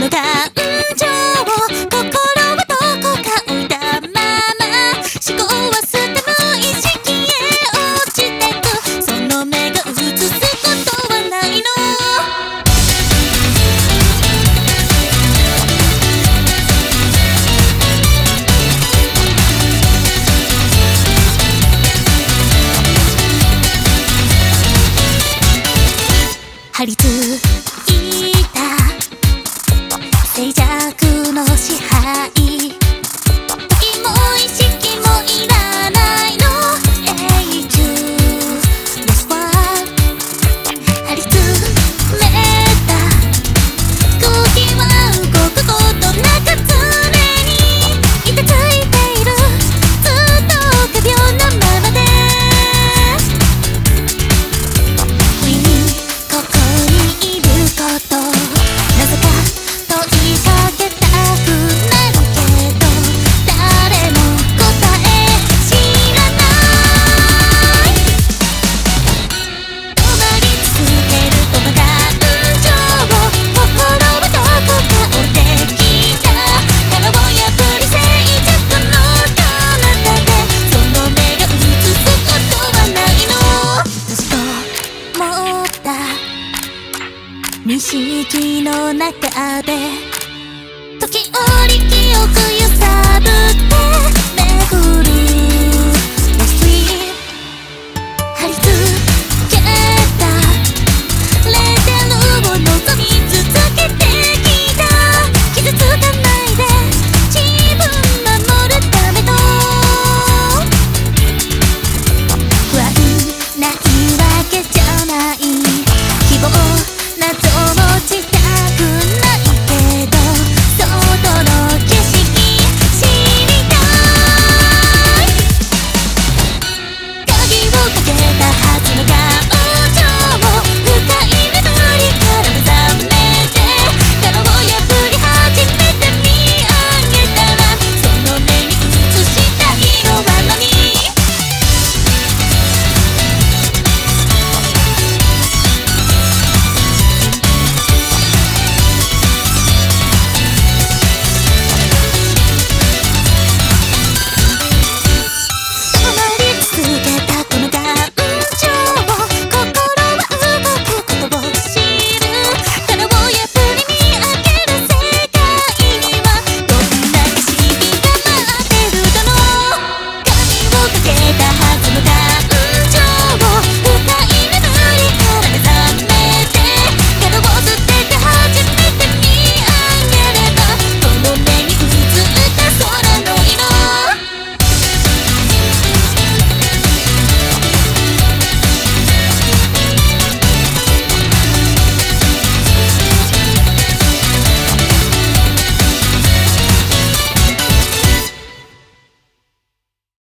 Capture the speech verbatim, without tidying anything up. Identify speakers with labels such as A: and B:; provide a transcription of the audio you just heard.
A: の感情を心はどこか置いたまま思考は捨て無意識へ落ちてくその目が映すことはないの張り付いた静寂の支配時も意識もいらないの永久ですわ張り詰めた空気は動くことなく常にいてついているずっと仮病なままで不意にここにいることなぜか問いかけたくなるけど誰も答え知らない止まり続けるこの感情を心はどこか置いてきた殻を破り静寂の彼方でその目が映すことはないのずっと持った無意識の中で時折記憶揺さ